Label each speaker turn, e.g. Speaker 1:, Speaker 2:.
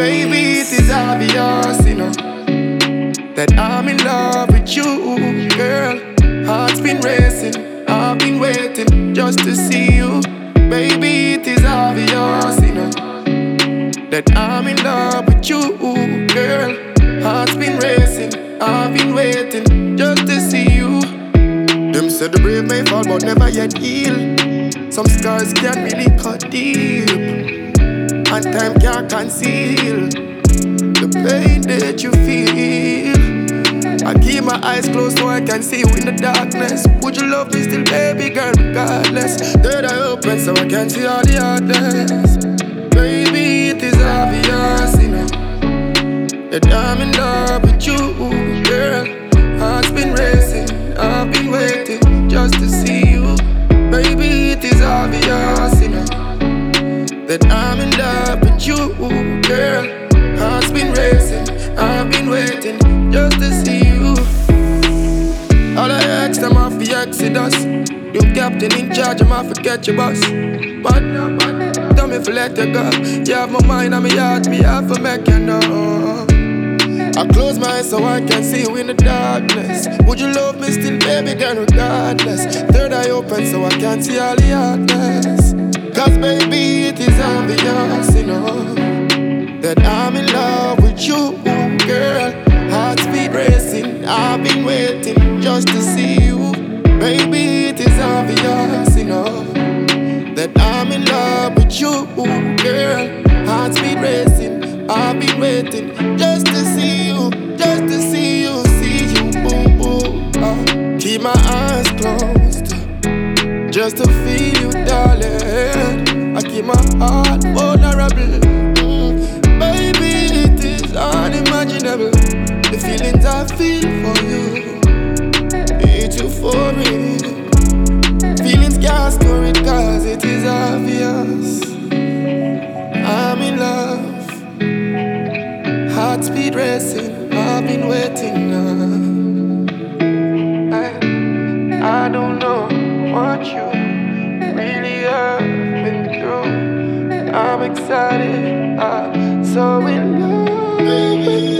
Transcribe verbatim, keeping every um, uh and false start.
Speaker 1: Baby, it is obvious, you know, that I'm in love with you, girl. Heart's been racing, I've been waiting just to see you. Baby, it is obvious, you know, that I'm in love with you, girl. Heart's been racing, I've been waiting just to see you. Them said the brave may fall but never yet heal. Some scars can really cut deep, and time can't conceal the pain that you feel. I keep my eyes closed so I can see you in the darkness. Would you love me still, baby girl, regardless? Third eye open so I can see all the hardness. Baby, it is obvious, you know, that I'm in love with you, girl. Heart's been racing, I've been waiting just to see you. Baby, it is obvious, you know, that I'm in love with you, girl. Heart's been racing, I've been waiting just to see you. All I ask them off the Exodus. New captain in charge, I'm off forget your boss. But, but tell me if I let you go. You have my mind and my heart, me have to make you know. I close my eyes so I can see you in the darkness. Would you love me still, baby girl, regardless? Third eye open so I can see all the hardness. Cause baby, it is obvious, you know, that I'm in love with you, girl. Heart speed racing, I've been waiting just to see you. Baby, it is obvious, you know, that I'm in love with you, girl. Heart speed racing, I've been waiting just to see you, just to see you, see you, boom, boom. Uh, keep my eyes closed just to feel you, darling. I keep my heart vulnerable. Mm. Baby, it is unimaginable, the feelings I feel for you. It's euphoric. Feelings can't store it cause it is obvious. I'm in love. Heart speed racing, I've been waiting now. I, I don't know what you really have been through. I'm excited, I'm so in love.